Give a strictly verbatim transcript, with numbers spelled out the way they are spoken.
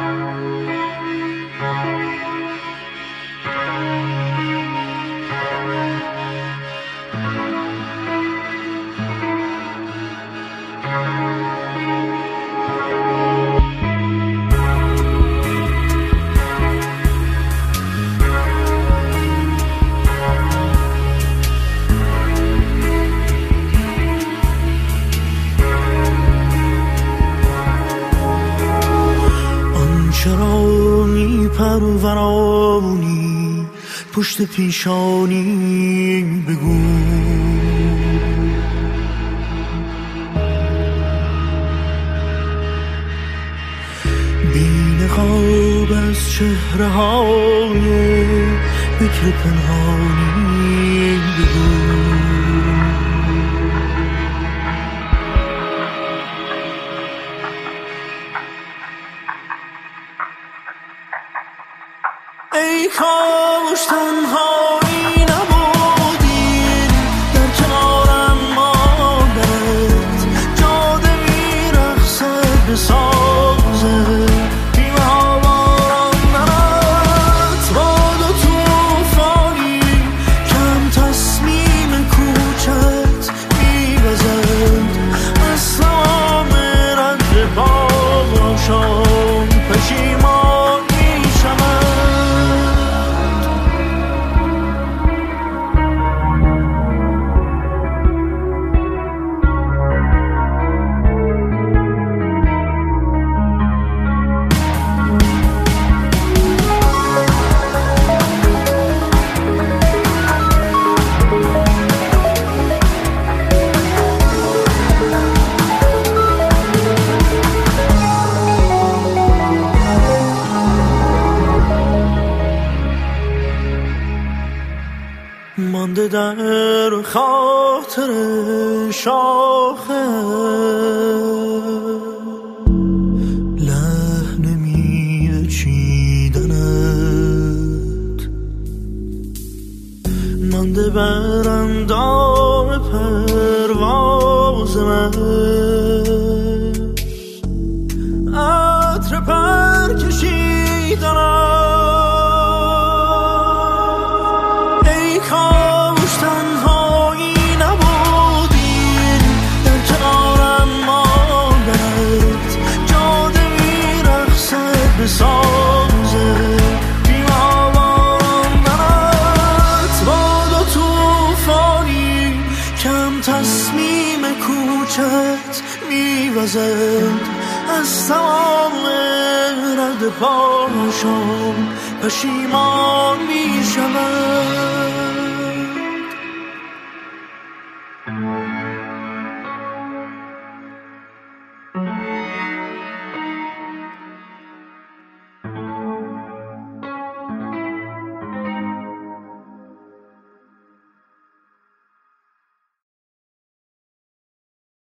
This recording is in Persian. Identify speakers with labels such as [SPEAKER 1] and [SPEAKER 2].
[SPEAKER 1] چرا میپرورانی پشت پیشانی بگو، بی نقاب از چهره های بکر پنهانی بگو. ای کاش تنهایی نبودی در کنارم ماندنت، جاده میرقصد به سازه بیمه ها باراندنت، باد و توفانی کم تصمیم کوچت میوزد از تمام رد پاشان پشیمان میشم. مانده در خاطر شاخه لحن میوه چیدنت، مانده بر اندام پرواز من عطر پر کشیدنت. سازه بیمه ها باراندنت، باد و توفانی کم تصمیم کوچت میوزد از تمام رد پاشان پشیمان میشود.